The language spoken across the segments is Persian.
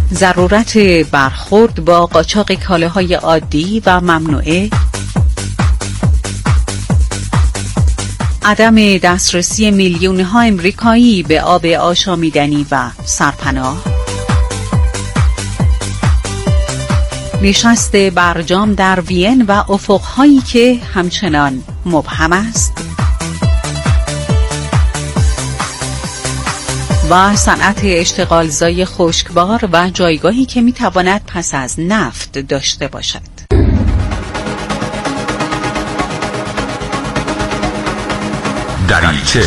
ضرورت برخورد با قاچاق کالاهای عادی و ممنوعه، عدم دسترسی میلیون‌ها امریکایی به آب آشامیدنی و سرپناه، نشست برجام در وین و افق‌هایی که همچنان مبهم است و صنعت اشتغالزای خشکبار و جایگاهی که میتواند پس از نفت داشته باشد. دریچه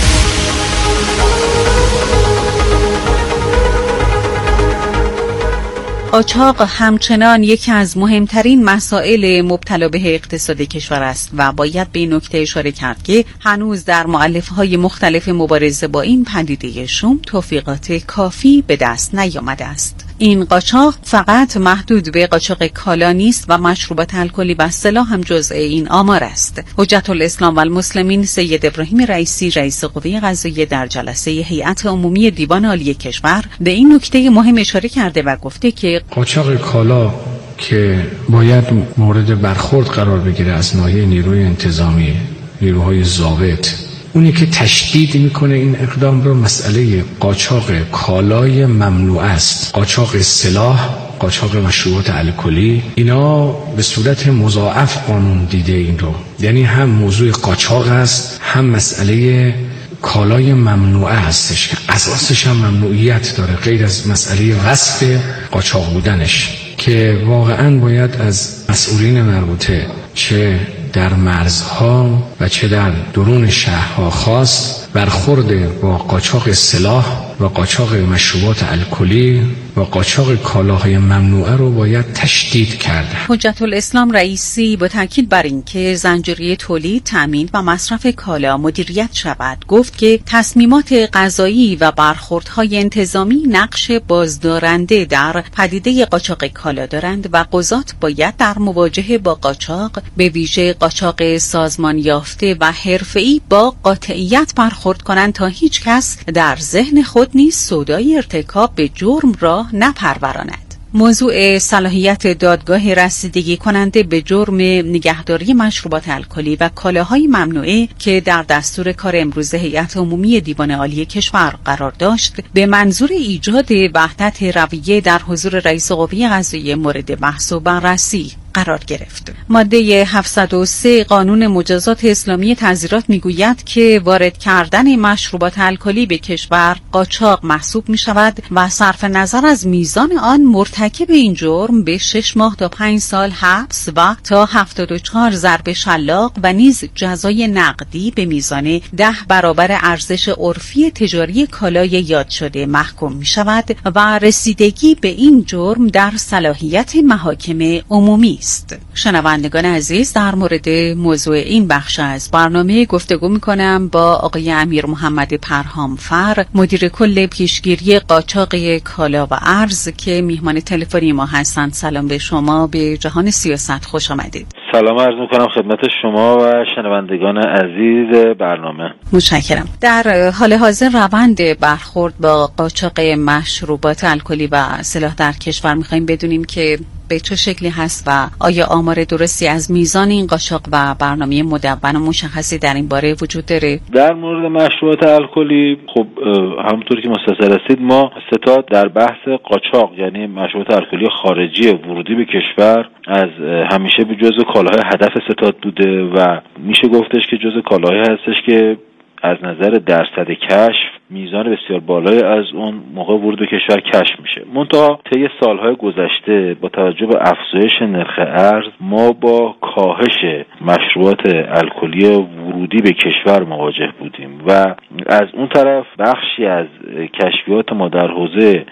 قاچاق همچنان یکی از مهمترین مسائل مبتلا به اقتصاد کشور است و باید به این نکته اشاره کرد که هنوز در مؤلفه‌های مختلف مبارزه با این پدیده شوم توفیقات کافی به دست نیامده است. این قاچاق فقط محدود به قاچاق کالا نیست و مشروبات الکلی و سلاح هم جزء این آمار است. حجت الاسلام و المسلمین سید ابراهیم رئیسی رئیس قوه قضاییه در جلسه هیئت عمومی دیوان عالی کشور به این نکته مهم اشاره کرده و گفته که قاچاق کالا که باید مورد برخورد قرار بگیره از ناحیه نیروی انتظامی، نیروهای ضابط، اونی که تشدید میکنه این اقدام رو مسئله قاچاق کالای ممنوع است. قاچاق سلاح، قاچاق مشروبات الکلی، اینا به صورت مضاعف قانون دیده این رو، یعنی هم موضوع قاچاق است، هم مسئله کالای ممنوعه هستش که اساسش هم ممنوعیت داره غیر از مسئله وصف قاچاق بودنش، که واقعا باید از مسئولین مربوطه چه در مرزها و چه در درون شهرها خاص برخورد با قاچاق سلاح و قاچاق مشروبات الکلی و قاچاق کالاهای ممنوعه رو باید تشدید کرد. حجت الاسلام رئیسی با تاکید بر اینکه زنجیره تولید، تامین و مصرف کالا مدیریت شود گفت که تصمیمات قضایی و برخوردهای انتظامی نقش بازدارنده در پدیده قاچاق کالا دارند و قضات باید در مواجهه با قاچاق، به ویژه قاچاق سازمان یافته و حرفه‌ای، با قاطعیت برخورد کنند تا هیچ کس در ذهن خود نیز سودای ارتکاب به جرم را نپروراند. موضوع صلاحیت دادگاه رسیدگی کننده به جرم نگهداری مشروبات الکلی و کالاهای ممنوعه که در دستور کار امروز هیئت عمومی دیوان عالی کشور قرار داشت، به منظور ایجاد وحدت رویه در حضور رئیس قوه قضاییه مورد بحث و بررسی قرار گرفت. ماده 703 قانون مجازات اسلامی تعزیرات میگوید که وارد کردن مشروبات الکلی به کشور قاچاق محسوب می شود و صرف نظر از میزان آن مرتکب این جرم به 6 ماه تا 5 سال حبس و تا 74 ضرب شلاق و نیز جزای نقدی به میزان 10 برابر ارزش عرفی تجاری کالای یاد شده محکوم می شود و رسیدگی به این جرم در صلاحیت محاکم عمومی است. شنوندگان عزیز، در مورد موضوع این بخش از برنامه گفتگو می‌کنم با آقای امیر محمد پرهامفر، مدیر کل پیشگیری قاچاق کالا و ارز که میهمان تلفنی ما هستند. سلام به شما، به جهان سیاست خوش آمدید. سلام عرض می‌کنم خدمت شما و شنوندگان عزیز برنامه. متشکرم. در حال حاضر روند برخورد با قاچاق مشروبات الکلی و سلاح در کشور می‌خوایم بدونیم که به چه شکلی هست و آیا آمار درستی از میزان این قاچاق و برنامه مدون و مشخصی در این باره وجود داره؟ در مورد مشروبات الکلی خب همونطور که مستحضر هستید ما ستاد در بحث قاچاق یعنی مشروبات الکلی خارجی ورودی به کشور از همیشه به جزو کالاهای هدف ستاد بوده و میشه گفتش که جزو کالاهای هستش که از نظر درصد کشف میزان بسیار بالای از اون موقع ورود به کشور کشف میشه. منتها طی سالهای گذشته با توجه به افزایش نرخ ارز ما با کاهش مشروبات الکلی ورودی به کشور مواجه بودیم و از اون طرف بخشی از کشفیات ما در حوزه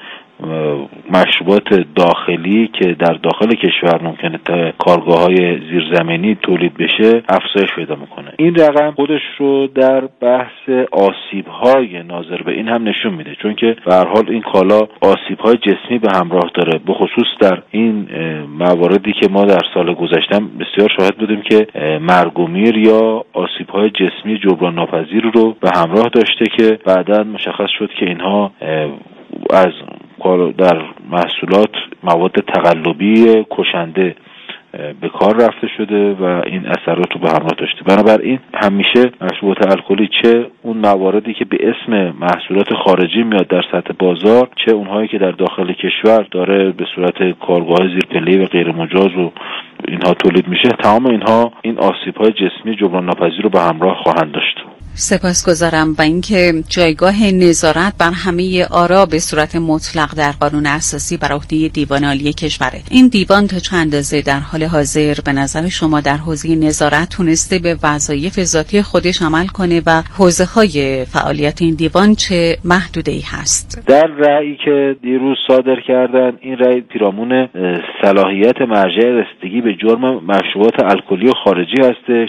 مشروبات داخلی که در داخل کشور ممکنه تا کارگاه‌های زیرزمینی تولید بشه افزایش پیدا میکنه. این رقم خودش رو در بحث آسیب‌های ناظر به این هم نشون میده، چون که به هر حال این کالا آسیب‌های جسمی به همراه داره، به خصوص در این مواردی که ما در سال گذشته بسیار شاهد بودیم که مرگ و میر یا آسیب‌های جسمی جبران ناپذیر رو به همراه داشته که بعداً مشخص شد که اینها از در محصولات مواد تقلبی کشنده به کار رفته شده و این اثرات رو به همراه داشته. بنابراین همیشه مشروبات الکلی، چه اون مواردی که به اسم محصولات خارجی میاد در سطح بازار، چه اونهایی که در داخل کشور داره به صورت کارگاه زیرپله‌ای و غیر مجاز و اینها تولید میشه، تمام اینها این آسیب‌های جسمی جبران ناپذیر رو به همراه خواهند داشت. سپاسگزارم. و اینکه جایگاه نظارت بر همه آرا به صورت مطلق در قانون اساسی بر عهده دیوان عالی کشوره. این دیوان تا چند اندازه در حال حاضر به نظر شما در حوزه نظارت تونسته به وظایف ذاتی خودش عمل کنه و حوزه‌های فعالیت این دیوان چه محدوده‌ای هست؟ در رأیی که دیروز صادر کردن، این رأی پیرامون صلاحیت مرجع رسیدگی به جرم مشروبات الکلی خارجی هستش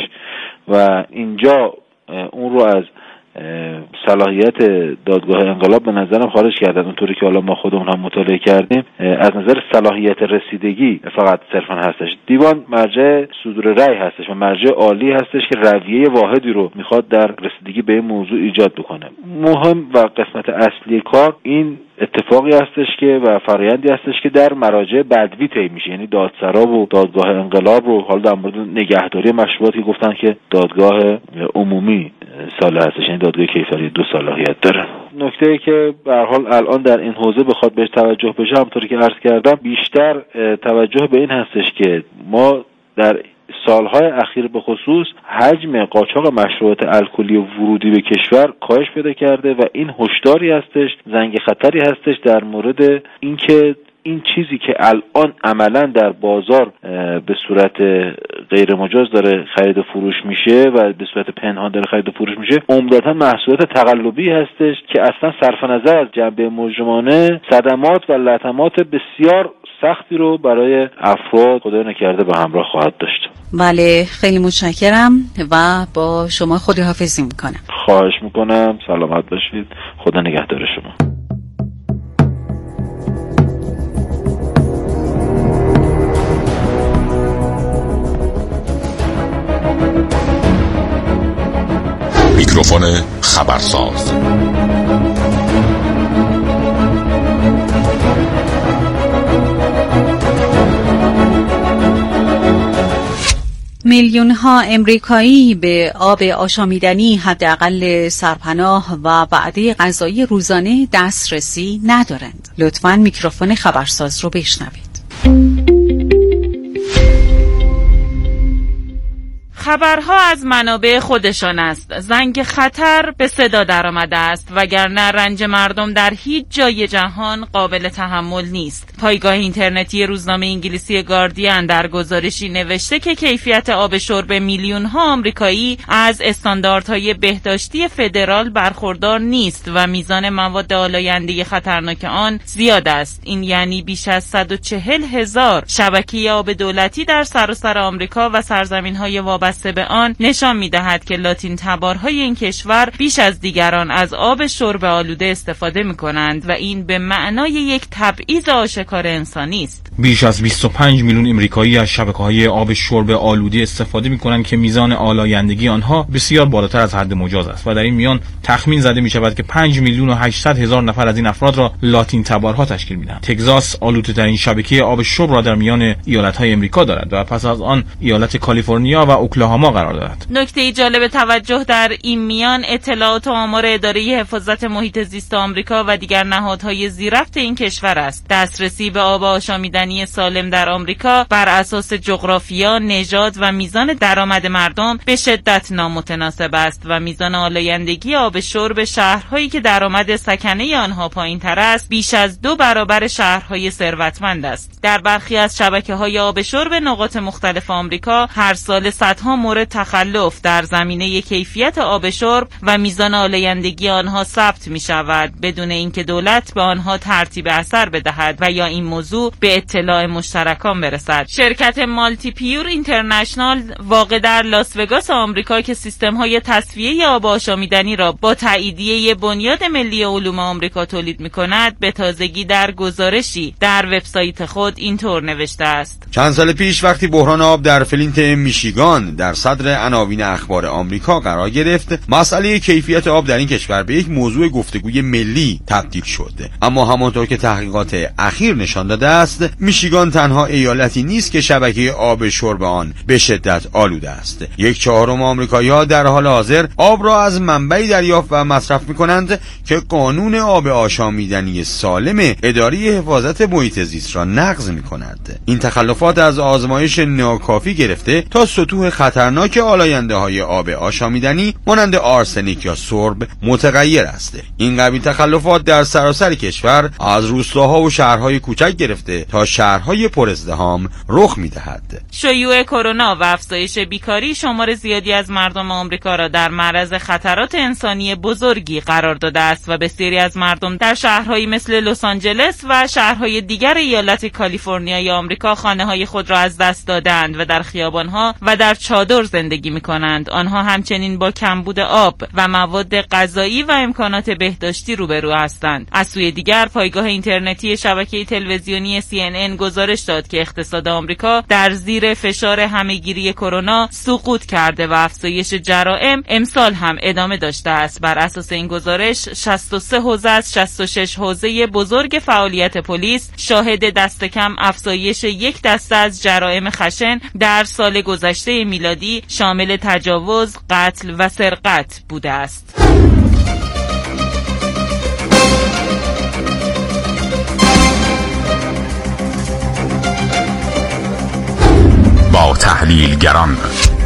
و اینجا اون رو از صلاحیت دادگاه انقلاب به نظرم خارج کردن، اونطوری که حالا ما خودمون هم مطالعه کردیم. از نظر صلاحیت رسیدگی فقط صرفا هستش. دیوان مرجع صدور رأی هستش و مرجع عالی هستش که رویه واحدی رو میخواد در رسیدگی به این موضوع ایجاد بکنه. مهم و قسمت اصلی کار این اتفاقی هستش که و فرآیندی هستش که در مراجع بدوی طی میشه، یعنی دادسرا و دادگاه انقلاب رو. حالا در مورد نگهداری مشروباتی گفتن که دادگاه عمومی ساله هستش، یعنی دادگاه کیفری 2 صلاحیت داره. نکته‌ای که به هر حال الان در این حوزه بخواد بهش توجه بشه، همونطوری که عرض کردم، بیشتر توجه به این هستش که ما در سالهای اخیر به خصوص حجم قاچاق مشروبات الکلی ورودی به کشور کاهش پیدا کرده و این هشداری هستش، زنگ خطری هستش در مورد اینکه این چیزی که الان عملاً در بازار به صورت غیر مجاز داره خرید و فروش میشه و به صورت پنهان داره خرید و فروش میشه، عمدتاً محصولات تقلبی هستش که اصلا صرف نظر از جنبه مجرمانه صدمات و لطمات بسیار سختی رو برای افراد خدای نکرده به همراه خواهد داشت. بله، خیلی متشکرم و با شما خداحافظی میکنم. خواهش میکنم، سلامت باشید، خدا نگهدار شما. میکروفون خبرساز. میلیون‌ها امریکایی به آب آشامیدنی، حداقل سرپناه و وعده غذایی روزانه دسترسی ندارند. لطفاً میکروفون خبرساز رو بشنوید. خبرها از منابع خودشان است. زنگ خطر به صدا در آمده است، وگرنه رنج مردم در هیچ جای جهان قابل تحمل نیست. پایگاه اینترنتی روزنامه انگلیسی گاردین در گزارشی نوشته که کیفیت آب شرب میلیون‌ها آمریکایی از استانداردهای بهداشتی فدرال برخوردار نیست و میزان مواد آلاینده خطرناک آن زیاد است. این یعنی بیش از 140,000 شبکه آب دولتی در سراسر آمریکا و سرزمین‌های وابسته به آن نشان می‌دهد که لاتین تبارهای این کشور بیش از دیگران از آب شرب آلوده استفاده می‌کنند و این به معنای یک تبعیض آشکار انسانی است. بیش از 25 میلیون امریکایی از شبکه‌های آب شرب آلوده استفاده می‌کنند که میزان آلایندگی آنها بسیار بالاتر از حد مجاز است و در این میان تخمین زده می‌شود که 5 میلیون و 800 هزار نفر از این افراد را لاتین تبارها تشکیل می‌دهند. تگزاس آلوده‌ترین شبکه آب شرب را در میان ایالت‌های امریکا دارد و پس از آن ایالت کالیفرنیا و اوکلاهاما قرار دارد. نکته جالب توجه در این میان اطلاعات و آمار اداره حفاظت محیط زیست آمریکا و دیگر نهادهای زیرفت این کشور است. دسترسی به آب آشامیدنی سالم در آمریکا بر اساس جغرافیا، نژاد و میزان درآمد مردم به شدت نامتناسب است و میزان آلایندگی آب شرب شهرهایی که درآمد سکنه آنها پایین‌تر است بیش از 2 برابر شهرهای ثروتمند است. در برخی از شبکه‌های آب شرب نقاط مختلف آمریکا هر سال صدها مورد تخلف در زمینه کیفیت آب شرب و میزان آلایندگی آنها ثبت می شود بدون اینکه دولت به آنها ترتیب اثر بدهد و یا این موضوع به اطلاع مشترکان برسد. شرکت مالتی پیور اینترنشنال واقع در لاس وگاس آمریکا که سیستم‌های تصفیه آب آشامیدنی را با تاییدیه بنیاد ملی علوم آمریکا تولید می‌کند، به تازگی در گزارشی در وبسایت خود اینطور نوشته است: چند سال پیش وقتی بحران آب در فلینت میشیگان در صدر عناوین اخبار آمریکا قرار گرفت، مسئله کیفیت آب در این کشور به یک موضوع گفتگوی ملی تبدیل شد. اما همانطور که تحقیقات اخیر نشان داده است، میشیگان تنها ایالتی نیست که شبکه آب شرب آن به شدت آلوده است. 1/4 آمریکایی‌ها در حال حاضر آب را از منبعی دریافت و مصرف می‌کنند که قانون آب آشامیدنی سالم اداره حفاظت محیط زیست را نقض می‌کند. این تخلفات از آزمایش ناکافی گرفته تا سطوح خطرناک آلاینده‌های آب آشامیدنی مانند آرسنیک یا سرب متغیر است. این قبیل تخلفات در سراسر کشور از روستاها و شهرهای کوچک گرفته تا شهرهای پرازدحام رخ می‌دهد. شیوع کرونا و افزایش بیکاری شمار زیادی از مردم آمریکا را در معرض خطرات انسانی بزرگی قرار داده است و بسیاری از مردم در شهرهایی مثل لس آنجلس و شهرهای دیگر ایالت کالیفرنیای آمریکا خانه‌های خود را از دست دادند و در خیابان‌ها و در چادر زندگی می‌کنند. آنها همچنین با کمبود آب و مواد غذایی و امکانات بهداشتی روبرو هستند. از سوی دیگر پایگاه اینترنتی شبکه تلویزیونی CNN گزارش داد که اقتصاد آمریکا در زیر فشار همهگیری کرونا سقوط کرده و افزایش جرائم امسال هم ادامه داشته است. بر اساس این گزارش 63 حوزه از 66 حوزه بزرگ فعالیت پلیس شاهد دست کم افزایش یک دسته از جرائم خشن در سال گذشته میلادی شامل تجاوز، قتل و سرقت بوده است. با تحلیلگران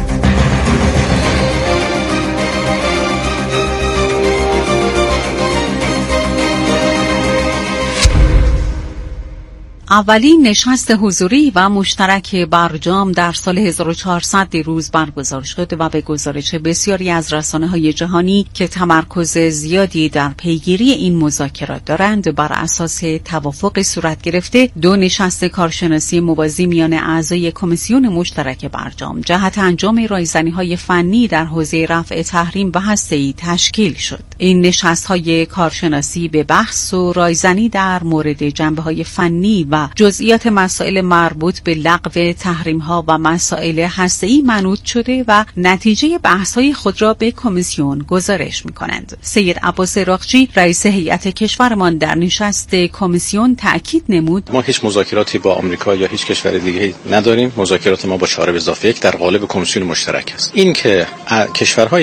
اولین نشست حضوری و مشترک برجام در سال 1400 دیروز برگزار شد و به گزارش بسیاری از رسانه‌های جهانی که تمرکز زیادی در پیگیری این مذاکرات دارند، بر اساس توافق صورت گرفته 2 نشست کارشناسی موازی میان اعضای کمیسیون مشترک برجام جهت انجام رایزنی‌های فنی در حوزه رفع تحریم و هسته‌ای تشکیل شد. این نشست‌های کارشناسی به بحث و رایزنی در مورد جنبه‌های فنی و جزئیات مسائل مربوط به لغو تحریم‌ها و مسائل هسته‌ای منوط شده و نتیجه بحث‌های خود را به کمیسیون گزارش می‌کنند. سید عباس عراقچی رئیس هیئت کشورمان در نشست کمیسیون تأکید نمود: ما هیچ مذاکراتی با آمریکا یا هیچ کشور دیگه‌ای نداریم. مذاکرات ما با 4+1 در قالب کمیسیون مشترک است. این که کشورهای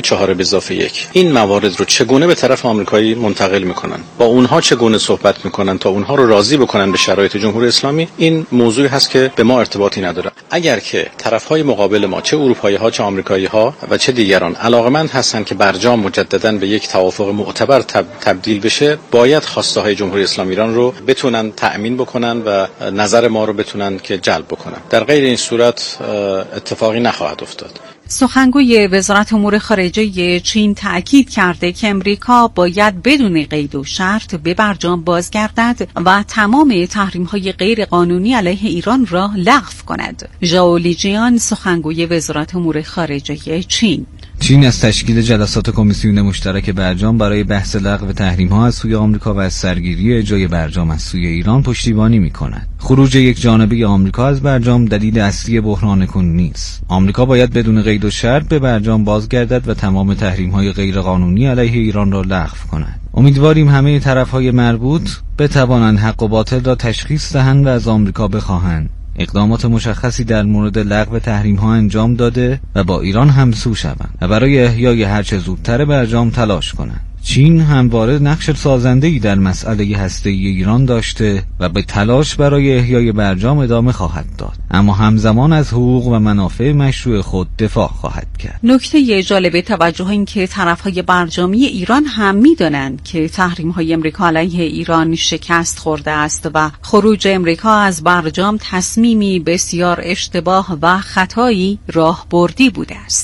4+1 این موارد رو چگونه به طرف آمریکایی منتقل می‌کنن، با اونها چگونه صحبت می‌کنن تا اونها رو راضی بکنن به شرایط جمهوری اسلامی، این موضوعی هست که به ما ارتباطی نداره. اگر که طرفهای مقابل ما، چه اروپایی‌ها چه آمریکایی‌ها و چه دیگران، علاقمند هستند که برجام مجدداً به یک توافق معتبر تبدیل بشه، باید خواسته‌های جمهوری اسلامی ایران رو بتونن تأمین بکنن و نظر ما رو بتونن که جلب بکنن. در غیر این صورت اتفاقی نخواهد افتاد. سخنگوی وزارت امور خارجه چین تأکید کرده که امریکا باید بدون قید و شرط به برجام بازگردد و تمام تحریم‌های غیر قانونی علیه ایران را لغو کند. ژائو لیجیان سخنگوی وزارت امور خارجه چین از تشکیل جلسات کمیسیون مشترک برجام برای بحث لغو تحریم‌ها از سوی آمریکا و از سرگیری اجرای برجام از سوی ایران پشتیبانی می‌کند. خروج یک جانبه آمریکا از برجام دلیل اصلی بحران کنونی نیست. آمریکا باید بدون قید و شرط به برجام بازگردد و تمام تحریم‌های غیرقانونی علیه ایران را لغو کند. امیدواریم همه طرف‌های مربوط بتوانند حق و باطل را تشخیص دهند و از آمریکا بخواهند اقدامات مشخصی در مورد لغو تحریم‌ها انجام داده و با ایران همسو شوند و برای احیای هرچه زودتر برجام تلاش کنند. چین همواره نقش سازنده‌ای در مسئله هسته‌ای ایران داشته و به تلاش برای احیای برجام ادامه خواهد داد، اما همزمان از حقوق و منافع مشروع خود دفاع خواهد کرد. نکته جالب توجه این که طرف‌های برجامی ایران هم می‌دانند که تحریم‌های امریکا علیه ایران شکست خورده است و خروج امریکا از برجام تصمیمی بسیار اشتباه و خطایی راهبردی بوده است.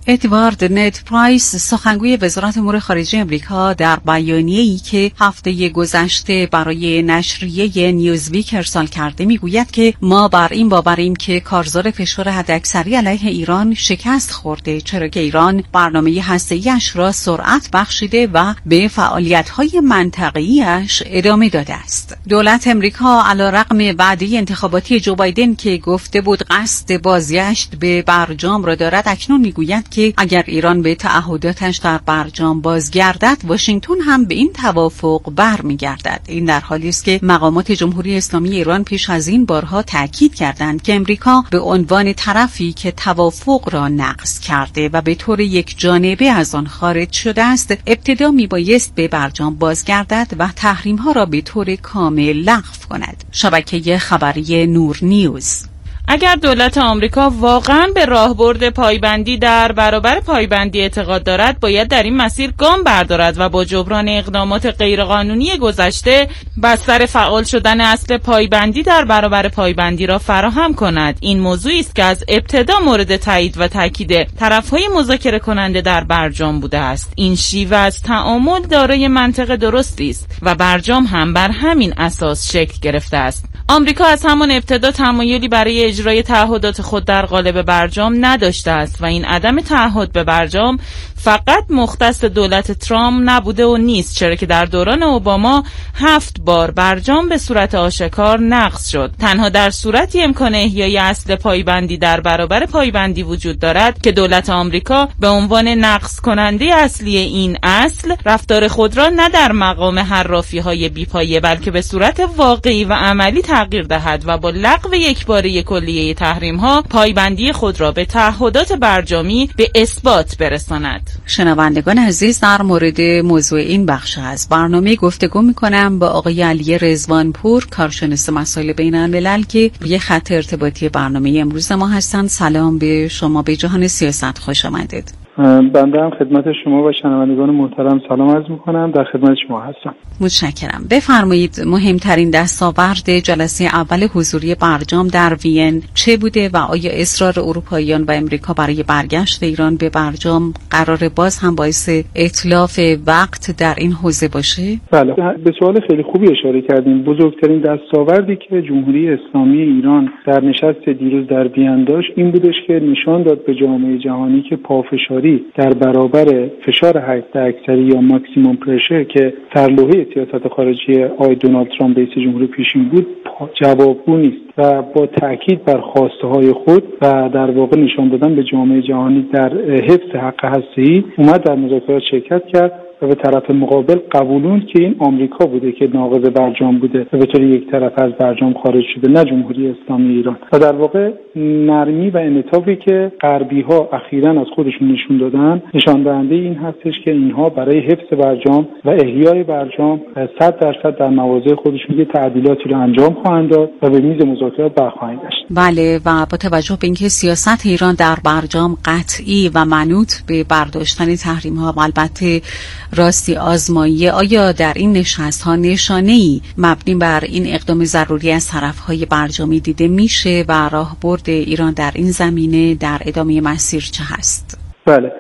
ادوارد نید پرایس، سخنگوی وزارت امور خارجه آمریکا، در بیانیه‌ای که هفته گذشته برای نشریه نیوزویک ارسال کرده میگوید که ما بر این باوریم که کارزار فشار حداکثری علیه ایران شکست خورده، چرا که ایران برنامه هسته‌ای‌اش را سرعت بخشیده و به فعالیت‌های منطقه‌ای‌اش ادامه داده است. دولت امریکا علیرغم وعده انتخاباتی جو بایدن که گفته بود قصد بازگشت به برجام را دارد، اکنون میگوید که اگر ایران به تعهداتش در برجام بازگردد، واشنگتن هم به این توافق برمیگردد. این در حالی است که مقامات جمهوری اسلامی ایران پیش از این بارها تاکید کردند که امریکا به عنوان طرفی که توافق را نقض کرده و به طور یک جانبه از آن خارج شده است، ابتدا میبایست به برجام بازگردد و تحریم‌ها را به طور کامل لغو کند. شبکه خبری نور نیوز. اگر دولت آمریکا واقعاً به راهبرد پایبندی در برابر پایبندی اعتقاد دارد، باید در این مسیر گام بردارد و با جبران اقدامات غیرقانونی گذشته بستر فعال شدن اصل پایبندی در برابر پایبندی را فراهم کند. این موضوعی است که از ابتدا مورد تایید و تاکید طرف‌های مذاکره کننده در برجام بوده است. این شیوه از تعامل دارای منطق درستی است و برجام هم بر همین اساس شکل گرفته است. آمریکا از همان ابتدا تمایلی برای اجرای تعهدات خود در قالب برجام نداشته است و این عدم تعهد به برجام فقط مختص دولت ترامپ نبوده و نیست، چرا که در دوران اوباما 7 بار برجام به صورت آشکار نقض شد. تنها در صورتی امکان احیای اصل پایبندی در برابر پایبندی وجود دارد که دولت آمریکا به عنوان نقض کننده اصلی این اصل رفتار خود را نه در مقام حرافی‌های بی‌پایه بلکه به صورت واقعی و عملی تغییر دهد و با لغو یکباره کلیه تحریم‌ها پایبندی خود را به تعهدات برجامی به اثبات برساند. شنوندگان عزیز، در مورد موضوع این بخش از برنامه گفتگو می‌کنم با آقای علی رضوانپور، کارشناس مسائل بین‌الملل که روی خط ارتباطی برنامه امروز ما هستند. سلام به شما، به جهان سیاست خوش آمدید. بنده هم خدمت شما و شنوندگان محترم سلام عرض می‌کنم. در خدمت شما هستم. متشکرم. بفرمایید مهمترین دستاورد جلسه اول حضوری برجام در وین چه بوده و آیا اصرار اروپاییان و امریکا برای برگشت ایران به برجام قرار باز هم باعث اتلاف وقت در این حوزه باشه؟ بله، به سوال خیلی خوبی اشاره کردیم. بزرگترین دستاوردی که جمهوری اسلامی ایران در نشست دیروز در وین داشت این بودش که نشان داد به جامعه جهانی که پافشاری در برابر فشار حداکثری یا ماکسیموم پرشر که در لوحه سیاست خارجی آقای دونالد ترامپ رئیس جمهور پیشین بود جوابگو نیست و با تاکید بر خواسته های خود و در واقع نشان دادن به جامعه جهانی در حفظ حق هسته‌ای اومد در مذاکرات شرکت کرد و به طرف مقابل قبولوند که این آمریکا بوده که ناقض برجام بوده و به طور یک طرف از برجام خارج شده، نه جمهوری اسلامی ایران. و در واقع نرمی و انعطافی که غربی‌ها اخیراً از خودشون نشون دادن نشان دهنده این هستش که اینها برای حفظ برجام و احیای برجام 100% در مواضع خودشون یه تعدیلاتی رو انجام خواهند داد و به میز مذاکرات برخواهند گشت. بله، و با توجه به اینکه سیاست ایران در برجام قطعی و منوط به برداشتن تحریم‌ها و البته راستی آزمایی، آیا در این نشست‌ها نشانه‌ای مبنی بر این اقدام ضروری از طرف‌های برجامی دیده میشه و راهبرد ایران در این زمینه در ادامه مسیر چه هست؟ بله،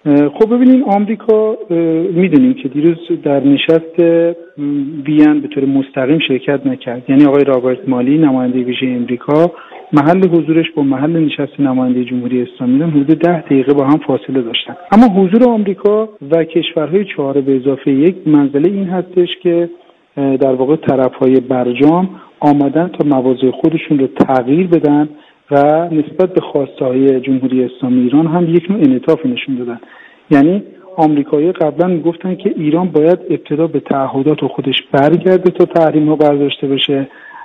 خب ببینید آمریکا میدونیم که دیروز در نشست وین به طور مستقیم شرکت نکرد. یعنی آقای رابرت مالی نماینده ویژه امریکا محل حضورش با محل نشست نماینده جمهوری اسلامی ایران حدود 10 دقیقه با هم فاصله داشتن. اما حضور آمریکا و کشورهای 4+1 منزله این هستش که در واقع طرفهای برجام آمدن تا مواضع خودشون رو تغییر بدن و نسبت به خواسته‌های جمهوری اسلامی ایران هم یک نوع انعطاف نشون دادن. یعنی آمریکایی‌ها قبلا میگفتن که ایران باید ابتدا به تعهدات خودش برگرده تا تحریم‌ها برداشته بشه،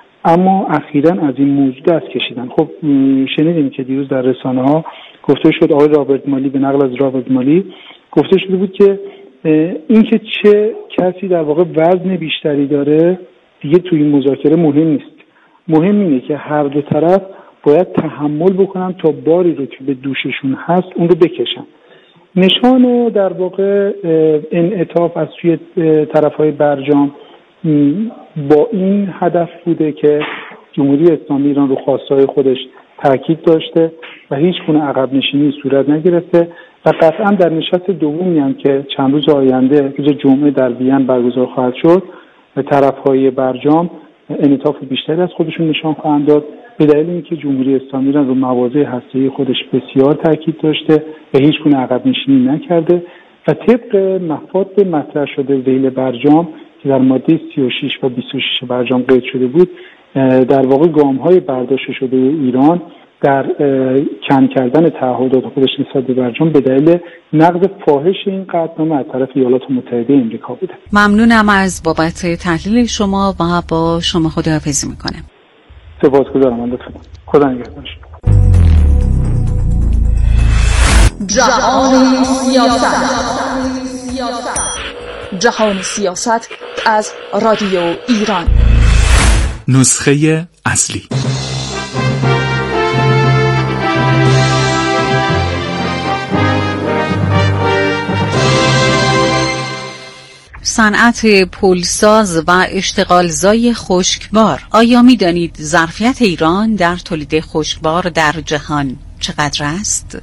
اما اخیراً از این موضوع دست کشیدن. خب شنیدیم که دیروز در رسانه‌ها گفته شد، آقای رابرت مالی به نقل از رابرت مالی گفته شده بود که اینکه چه کسی در واقع وزن بیشتری داره دیگه توی این مذاکره مهم نیست. مهم اینه که هر دو طرف باید تحمل بکنن تا باری رو که به دوششون هست اون رو بکشن. نشان در واقع انعطاف از سوی طرف‌های برجام با این هدف بوده که جمهوری اسلامی ایران رو خواسته‌های خودش تاکید داشته و هیچ گونه عقب نشینی صورت نگرفته و قطعا در نشست دومی هم که چند روز آینده روز جمعه در وین برگزار خواهد شد طرف‌های برجام انعطاف بیشتری از خودشون نشان خواهند داد، به دلیل اینکه جمهوری اسلامی رو مواضع هسته‌ای خودش بسیار تاکید داشته و هیچ گونه عقب نشینی نکرده و طبق مفاد مطرح شده ذیل برجام که در ماده 36 و 26 برجام قید شده بود، در واقع گام‌های برداشته شده ایران در کم کردن تعهدات خودش نسبت به برجام به دلیل نقض فاحش این قطعنامه از طرف ایالات متحده آمریکا بوده. ممنونم از بابت تحلیل شما و با شما خداحافظی میکنم. سپاسگزارم. من لطفاً. خدا نگهدار. جهان سیاست. جهان سیاست از رادیو ایران. نسخه اصلی. صنعت پولساز و اشتغالزای خشکبار. آیا می دانید ظرفیت ایران در تولید خشکبار در جهان چقدر است؟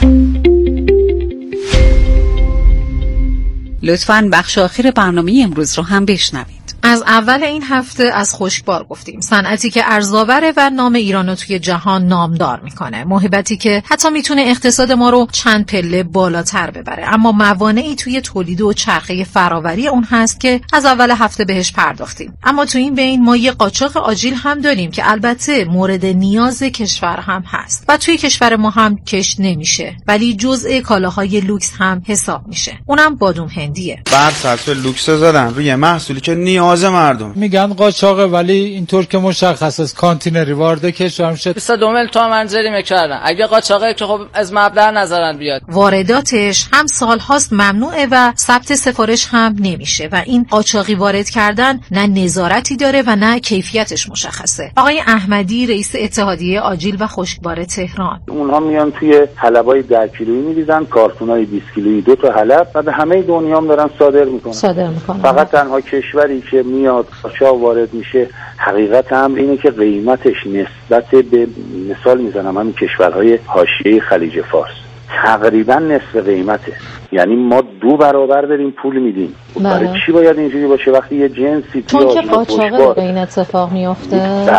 لطفاً بخش آخر برنامه امروز رو هم بشنوید. از اول این هفته از خشکبار گفتیم، صنعتی که ارزآوره و نام ایرانو توی جهان نامدار میکنه، موهبتی که حتی میتونه اقتصاد ما رو چند پله بالاتر ببره، اما موانعی توی تولید و چرخه فراوری اون هست که از اول هفته بهش پرداختیم. اما تو این بین ما یه قاچاق آجیل هم داریم که البته مورد نیاز کشور هم هست و توی کشور ما هم کشت نمیشه، ولی جزء کالاهای لوکس هم حساب میشه. اونم بادوم هندیه. بعد سطح لوکس زدن روی محصولی که نیاز مردم. میگن قاچاقه ولی اینطور که مشخص است کانتینری وارد کشور میشه. 22 میلیون تومان جریمه کردن. اگه قاچاقه که خب از مبلغ نظرن بیاد. وارداتش هم سالهاست ممنوعه و ثبت سفارش هم نمیشه و این قاچاقی وارد کردن نه نظارتی داره و نه کیفیتش مشخصه. آقای احمدی رئیس اتحادیه آجیل و خشکبار تهران. اونها میان توی حلبای 10 کیلویی میریزن، کارتونای 20 کیلویی 2 تا حلب و به همه دنیا هم دارن صادر میکنن. فقط تنها کشوری که میاد قاچاق وارد میشه حقیقت امر اینه که قیمتش نسبت به مثال میزنم همین کشورهای حاشیه خلیج فارس تقریبا نصف قیمته، یعنی ما 2 برابر داریم پول میدیم. برای چی باید اینجوری باشه وقتی یه جنسی چون که قاچاق به این اتفاق میفته؟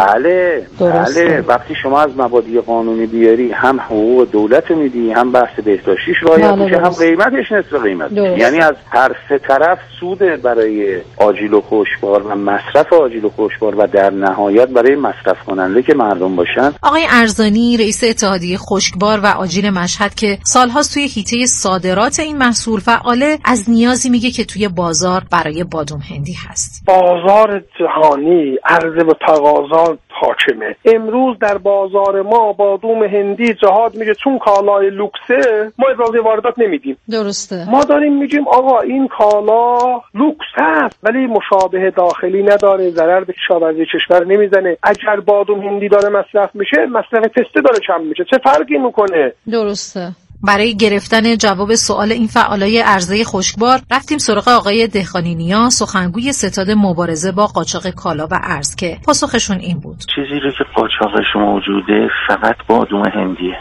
بله وقتی شما از مبادی قانونی بیاری هم حقوق دولت رو میدی هم بحث بهداشتیش رعایت میشه هم قیمتش نصف قیمت، یعنی از هر سه طرف سود برای آجیل و خشکبار و مصرف آجیل و خشکبار و در نهایت برای مصرف کننده که مردم باشن. آقای ارزانی رئیس اتحادیه خشکبار و آجیل مشهد که سالهاست توی حیطه صادرات این محصول فعاله، از نیازی میگه که توی بازار برای بادوم هندی هست. بازار جهانی عرضه و تقاضا حاکمه. امروز در بازار ما بادوم هندی جهاد میگه چون کالای لوکسه ما اجازه واردات نمیدیم. درسته. ما داریم میگیم آقا این کالا لوکس هست ولی مشابه داخلی نداره، ضرر به کشاورزی کشور نمیزنه. اگر بادوم هندی داره مصرف میشه مصرف تسته داره کم میشه، چه فرقی میکنه؟ درسته. برای گرفتن جواب سوال این فعالای عرضه خشکبار رفتیم سراغ آقای دهقانی نیا، سخنگوی ستاد مبارزه با قاچاق کالا و ارز که پاسخشون این بود: چیزی رو که قاچاقش موجوده فقط بادوم هندیه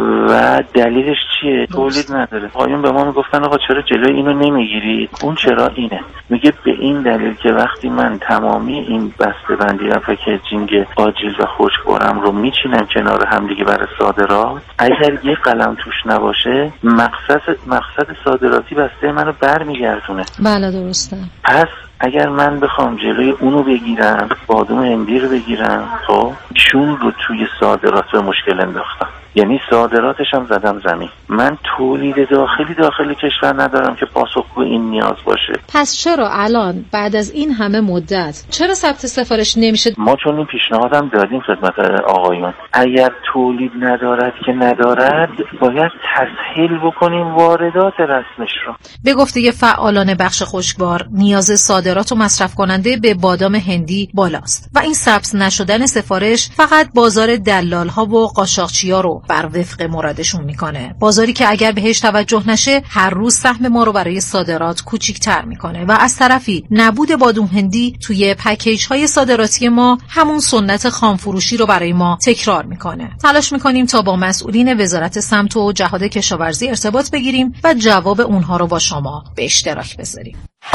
و دلیلش چیه؟ تولید نداره. آقایون به ما میگفتن آقا چرا جلوی اینو نمیگیرید؟ اون چرا اینه؟ میگه به این دلیل که وقتی من تمامی این بسته‌بندی و پکیجینگ آجیل و خشکبارم رو میچینم کنار هم دیگه برای صادرات، اگر یه قلم توش نباشه مقصد صادراتی بسته منو برمیگردونه. بله درسته. پس اگر من بخوام جلوی اونو بگیرم، بادوم هندی رو بگیرم، خب چون رو توی صادرات به مشکل انداختم، یعنی صادراتش هم زدم زمین. من تولید داخل کشور ندارم که پاسخگوی این نیاز باشه. پس چرا الان بعد از این همه مدت چرا ثبت سفارش نمیشه؟ ما چون این پیشنهادم دادیم خدمت آقایون، اگر تولید ندارد که ندارد باید تسهیل بکنیم واردات رسمش رو. به گفته فعالان بخش خشکبار نیاز صادرات و مصرف کننده به بادام هندی بالاست و این ثبت نشدن سفارش فقط بازار دلال‌ها و قاچاقچی‌ها رو بر وفق مرادشون میکنه. بازاری که اگر بهش توجه نشه هر روز سهم ما رو برای صادرات کوچیک‌تر میکنه و از طرفی نبود بادوم هندی توی پکیج های صادراتی ما همون سنت خامفروشی رو برای ما تکرار میکنه. تلاش میکنیم تا با مسئولین وزارت سمت و جهاد کشاورزی ارتباط بگیریم و جواب اونها رو با شما به اشتراک بذاریم.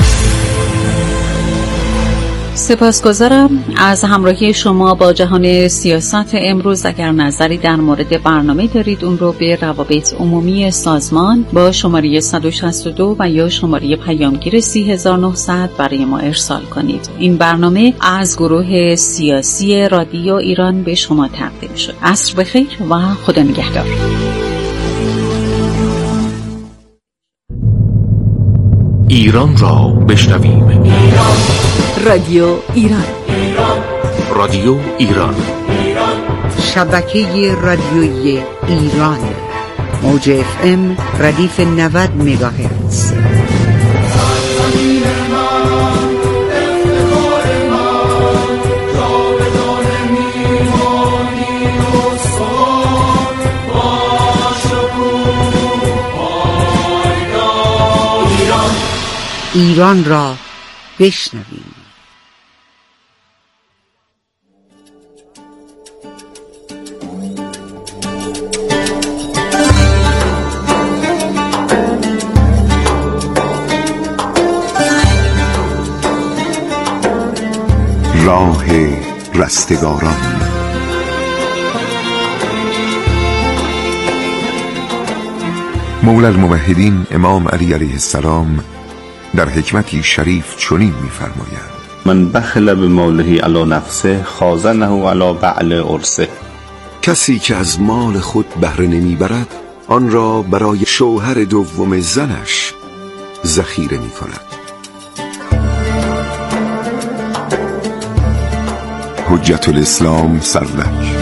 سپاسگزارم از همراهی شما با جهان سیاست امروز. اگر نظری در مورد برنامه دارید اون رو به روابط عمومی سازمان با شماره 162 و یا شماره پیامگیر 30900 برای ما ارسال کنید. این برنامه از گروه سیاسی رادیو ایران به شما تقدیم شد. عصر بخیر و خدا نگهدار. ایران را بشنویم. رادیو ایران. رادیو ایران. شبکه رادیویی ایران. موج FM ردیف 90 مگاهرتز. ایران را بشنویم. راه رستگاران. مولا الموحدین امام علی علیه السلام در حکمتی شریف چنین می‌فرمایند: من بخل بماله علی نفسه خازنه علی بعل عرسه. کسی که از مال خود بهره نمیبرد آن را برای شوهر دوم زنش ذخیره می‌کند. حجت الاسلام سرلک.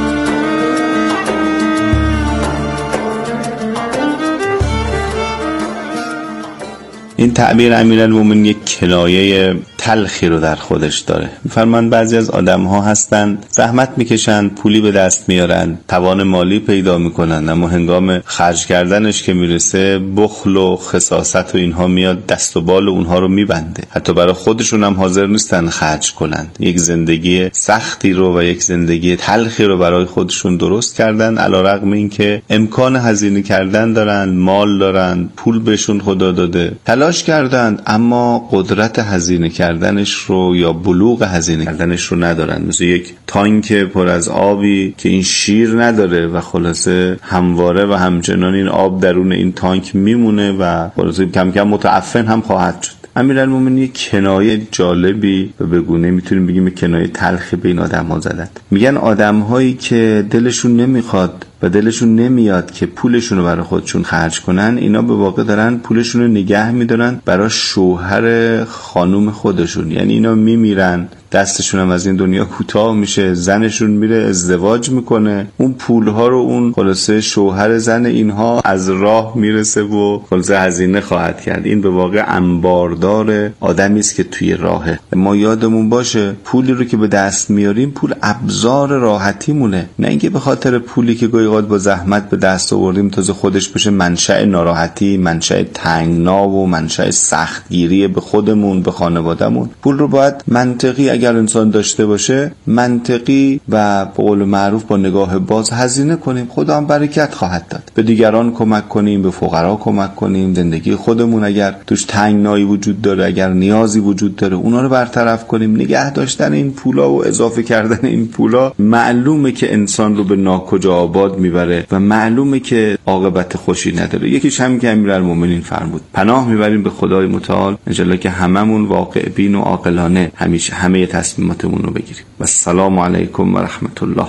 این تعبیر امیرالمومنین یک کنایه تلخی رو در خودش داره. می‌فرمان بعضی از آدم‌ها هستن زحمت میکشن، پولی به دست میارن، توان مالی پیدا میکنن، اما هنگام خرج کردنش که میرسه بخل و خساست و اینها میاد دست و بال اونها رو میبنده. حتی برای خودشون هم حاضر نیستن خرج کنن. یک زندگی سختی رو و یک زندگی تلخی رو برای خودشون درست کردن، علیرغم اینکه امکان هزینه کردن دارن، مال دارن، پول بهشون خدا داده، تلاش کردند، اما قدرت هزینه کردنش رو یا بلوغ هزینه کردنش رو ندارن. مثل یک تانک پر از آبی که این شیر نداره و خلاصه همواره و همچنان این آب درون این تانک میمونه و خلاصه کم کم متعفن هم خواهد شد. امیرالمومنین کنایه جالبی و بگونه میتونیم بگیم کنایه تلخی به این آدم‌ها زدن. میگن آدم‌هایی که دلشون نمیخواد و دلشون نمیاد که پولشون رو برای خودشون خرج کنن، اینا به واقع دارن پولشون رو نگه میدارن برای شوهر خانوم خودشون. یعنی اینا میمیرن، دستشون هم از این دنیا کوتاه میشه، زنشون میره ازدواج میکنه، اون پولها رو اون خلاصه شوهر زن اینها از راه میرسه و خلاصه هزینه خواهد کرد. این به واقع انباردار آدمی است که توی راهه. ما یادمون باشه پولی رو که به دست میاریم پول ابزار راحتی مونه، نه اینکه به خاطر پولی که گاهی با زحمت به دست آوردیم تازه خودش بشه منشأ ناراحتی، منشأ تنگنا و منشأ سختگیری به خودمون، به خانوادهمون. پول رو باید منطقی اگر انسان داشته باشه، منطقی و به قول معروف با نگاه باز هزینه کنیم، خدا هم برکت خواهد داد. به دیگران کمک کنیم، به فقرا کمک کنیم، زندگی خودمون اگر توش تنگنایی وجود داره، اگر نیازی وجود داره، اونا رو برطرف کنیم. نگه داشتن این پولا و اضافه کردن این پولا معلومه که انسان رو به ناکجا آباد میبره و معلومه که عاقبت خوشی نداره. یکیش هم که امیرالمومنین فرمود، پناه میبریم به خدای متعال انشالله که هممون واقع بین و عاقلانه همیشه همه تصمیماتمون رو بگیریم. و السلام علیکم و رحمت الله.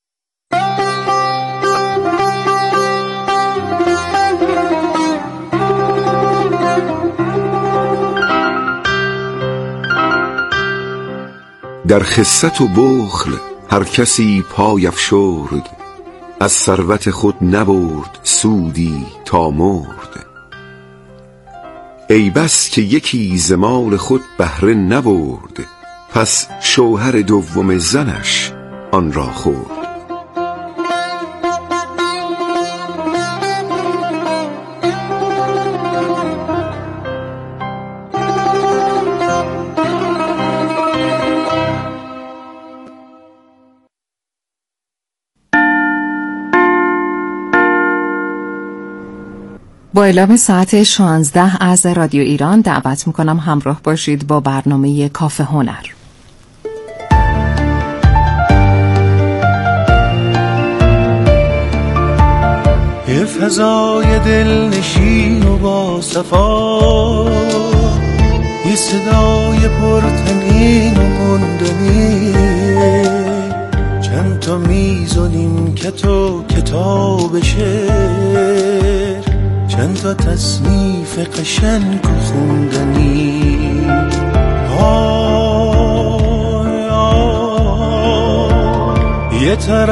در خست و بخل هر کسی پای افشرد، از ثروت خود نبرد سودی تا مرد. ای بس که یکی ز مال خود بهره نبرد، پس شوهر دوم زنش آن را خورد. با اعلام ساعت 16 از رادیو ایران دعوت میکنم همراه باشید با برنامه کافه هنر. یه فضای دلنشین و با صفا، یه صدای پرتنین و مندنی، چند تا میز و نیمکت و کتاب شعر، چند تا تصنیف قشنگ و خوندنی. یه